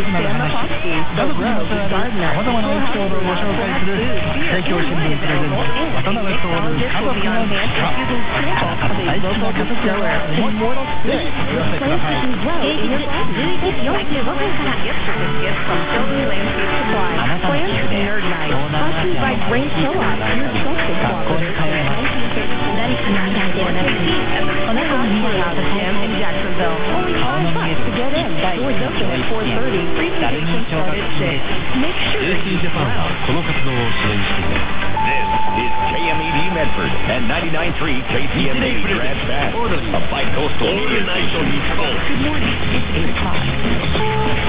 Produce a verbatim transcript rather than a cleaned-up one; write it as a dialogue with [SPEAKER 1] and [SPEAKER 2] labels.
[SPEAKER 1] ライフなる話、家族にまつわるさまざまなエピソードをご紹介する帝京新聞プレゼンツ渡辺徹家族の力。大好きな家族や思いでお寄せください。
[SPEAKER 2] 平日じゅういちじよんじゅうごふんからあなたの寄付で東南アジアの貧しい方が学校に通えます。誰かの未来ではなくあなたの未来を支え顔の見える第一の教育支援ダルニー小学生ルーキージャパンはこの活動を支援しています。
[SPEAKER 3] This is K M E D Medford and ninety-nine point three K T M A Grand Pass, a bi-coastal media station.
[SPEAKER 2] Good morning. It's eight o'clock.